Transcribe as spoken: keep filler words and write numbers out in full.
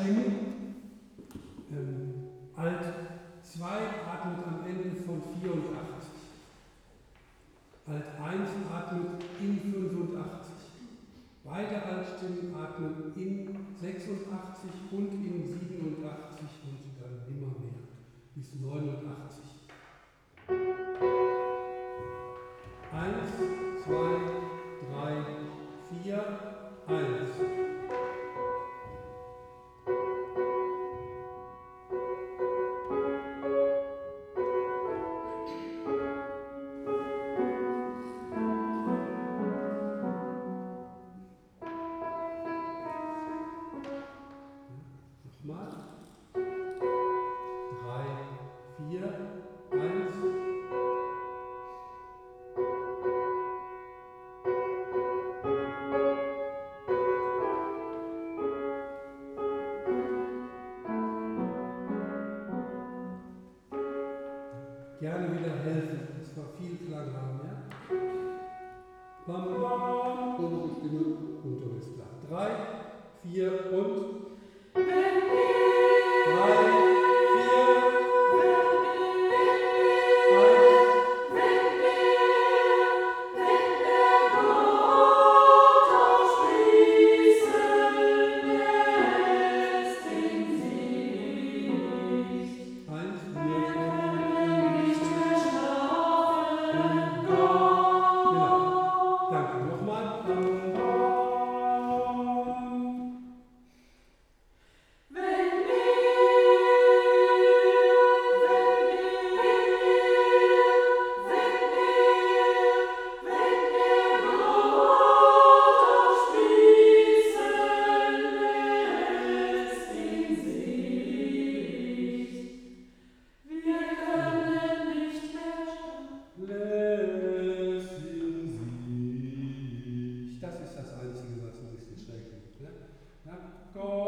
Altstimmen. Ähm, Alt zwei atmet am Ende von vierundachtzig. Alt eins atmet in fünfundachtzig. Beide Altstimmen atmen in sechsundachtzig und in siebenundachtzig und dann immer mehr bis neunundachtzig. Eins, zwei, drei, vier, eins. Nochmal. Drei, vier, eins. Gerne wieder helfen, dass wir viel Klang haben, ja? Bam, bam, obere Stimme, unteres Klang. Drei, vier und drei, vier, das ist das Einzige, was ein bisschen schräg liegt. Ne? Ja? Go.